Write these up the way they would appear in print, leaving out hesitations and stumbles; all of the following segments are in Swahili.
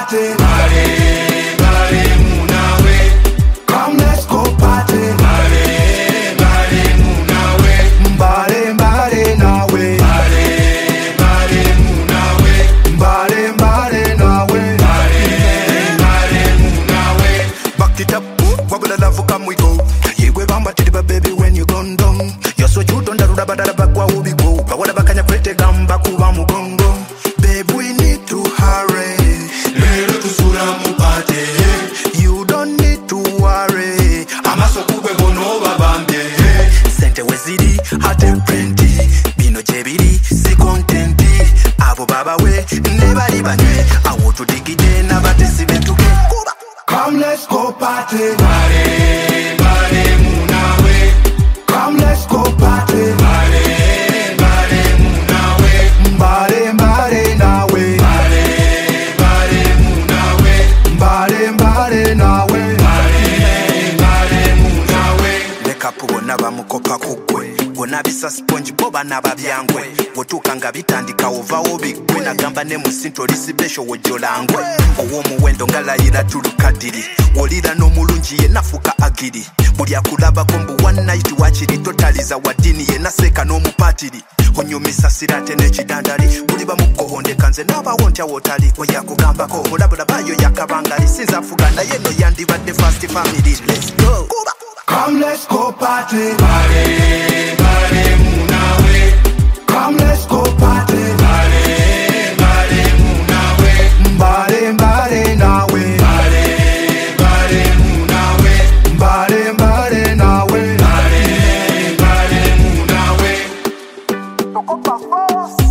party. Bale, bale, munawe. Come, let's go party. Bale, bale, munawe. Bale, bale, nawe. Bale, bale, munawe. Bale, bale, nawe. Bale, bale, munawe. Back it up, wabble the love, come we go. Yeah, we bamba tiriba baby when you gone down. You're so cute on the road, but the back wa ubi go. But what about kanya kwete gamba kuba mugongo? Babe, we need to hurry. Lero tusura mupate. You don't need to worry. Amaso kube bono babambe. Sente wezidi, hate prenti. Bino jebiri, si contenti. Abo baba we, nebali banye. Awotu digide na batesi bentuke. Come, let's go party. Bale, bale, munawe. Come, let's go party. Bale, bale, munawe. Bale, bale, nawe. Bale, bale, munawe. Bale, bale, nawe. Bale, bale, munawe. Leka pugo naba mukopa kukwe. Gona bisa sponge boba naba byangwe. Wotuka nga bitandika ova obigwe. Nagamba ne musinto lisibesho wojolangwe. Owo muwendo ngalayira tulukadiri. Olira no mulungi ye nafuka agiri. Buli akulaba kombu one night wachiri. Totaliza wadini ye naseka no mupatiri. Onyumisa sirate nechidandali. Buli bamukohonde kanze nabawonta wotali. Oya kugambako mulabula bayo yakabangali. Sinza fuganda yeno yandibadde fast family. Let's go. Come, let's go party. Bale, bale, munawe. Come, let's go party. Bale, bale, munawe. Bale, bale, nawe. Bale, bale, munawe. Bale, bale, nawe. Bale, bale, munawe. Tokopa force.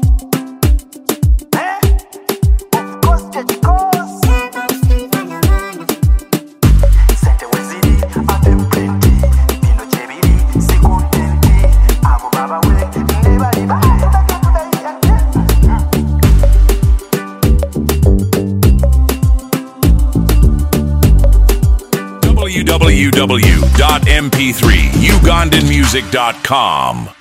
Of course, get course. Sente wezidi, ate prenti. Bino jebiri, si contenti. Abo baba we, nebali ba. www.mp3ugandanmusic.com